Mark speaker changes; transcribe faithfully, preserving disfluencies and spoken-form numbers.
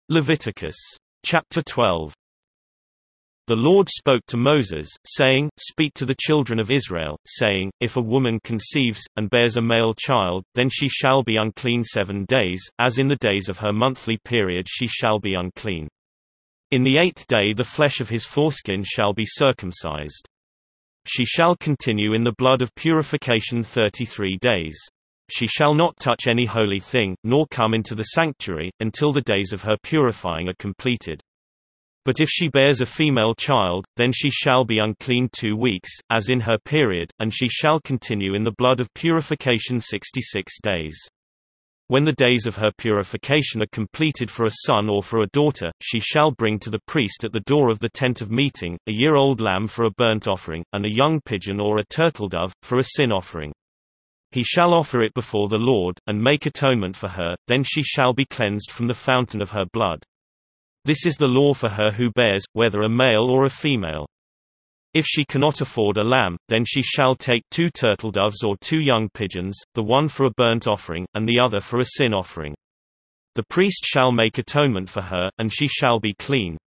Speaker 1: Leviticus chapter twelve. The Lord spoke to Moses, saying, Speak to the children of Israel, saying, If a woman conceives, and bears a male child, then she shall be unclean seven days, as in the days of her monthly period she shall be unclean. In the eighth day the flesh of his foreskin shall be circumcised. She shall continue in the blood of purification thirty-three days. She shall not touch any holy thing, nor come into the sanctuary, until the days of her purifying are completed. But if she bears a female child, then she shall be unclean two weeks, as in her period, and she shall continue in the blood of purification sixty-six days. When the days of her purification are completed for a son or for a daughter, she shall bring to the priest at the door of the tent of meeting, a year-old lamb for a burnt offering, and a young pigeon or a turtledove, for a sin offering. He shall offer it before the Lord, and make atonement for her, then she shall be cleansed from the fountain of her blood. This is the law for her who bears, whether a male or a female. If she cannot afford a lamb, then she shall take two turtledoves or two young pigeons, the one for a burnt offering, and the other for a sin offering. The priest shall make atonement for her, and she shall be clean.